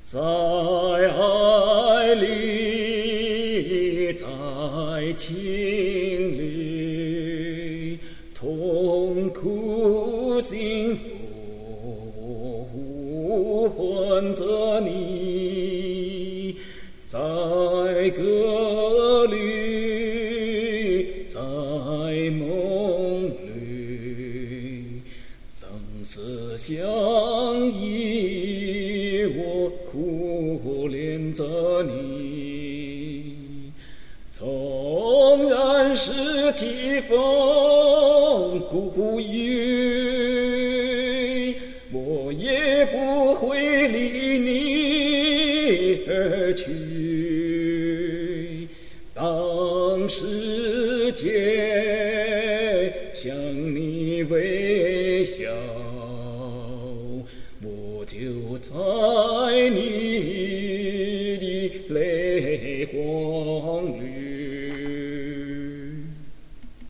在爱里，在情里，痛苦幸福呼唤着你，在歌里，在梦里，生死相依，我苦恋着你。纵然是凄风苦雨，我也不会离你而去。当世界向你微笑，我就在你的泪光里。